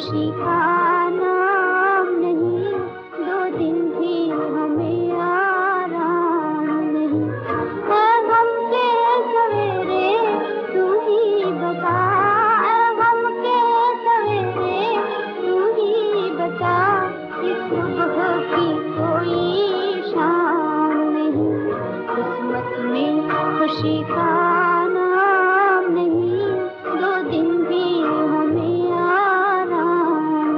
खुशी का नाम नहीं, 2 दिन भी हमें आराम नहीं। है गम के सवेरे तू ही बता, गम के सवेरे तू ही बता, इस सुबह की कोई शाम नहीं। किस्मत में खुशी का नाम नहीं, 2 दिन भी हमें आराम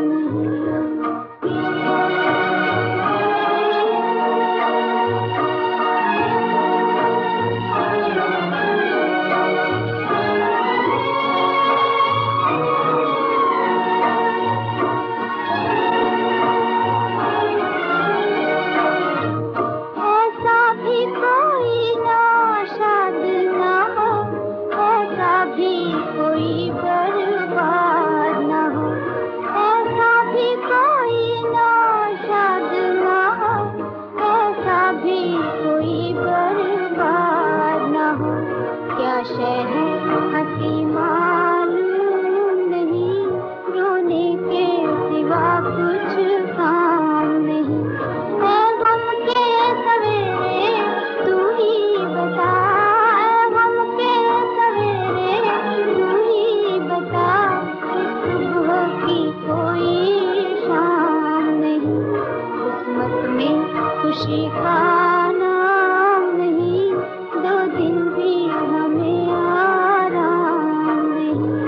नहीं। ऐसा भी कोई नाशाद ना हो, ऐसा भी कोई बर्बाद ना हो, ऐसा भी कोई नाशाद ना हो, ऐसा भी कोई बर्बाद ना हो। क्या शय है हंसी मालूम नहीं, रोने के सिवा कुछ काम नहीं। है गम के सवेरे तू ही बता, गम के सवेरे तू ही बता, इस सुबह की कोई शाम नहीं। किस्मत में खुशी का नाम नहीं, 2 दिन भी हमें आराम नहीं।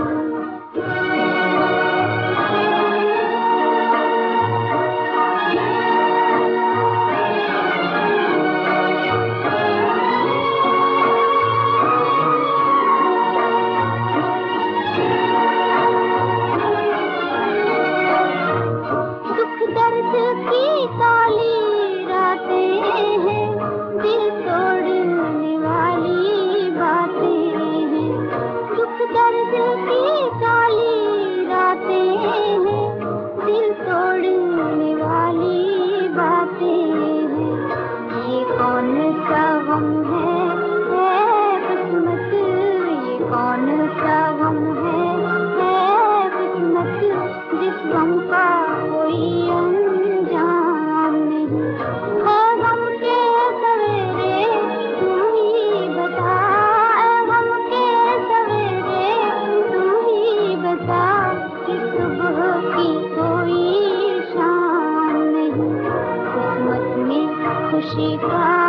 दुख दर्द की काली रातें हैं, दिल तोड़ने वाली बातें हैं। दुख दर्द की काली रातें हैं, दिल तोड़ने वाली बातें हैं। ये कौन सा गम है किस्मत, ये कौन सा गम है किस्मत, जिस गम का कोई अंजाम नहीं। है गम के सवेरे तू ही बता, गम के सवेरे तू ही बता, कि सुबह की कोई शाम नहीं। किस्मत में खुशी का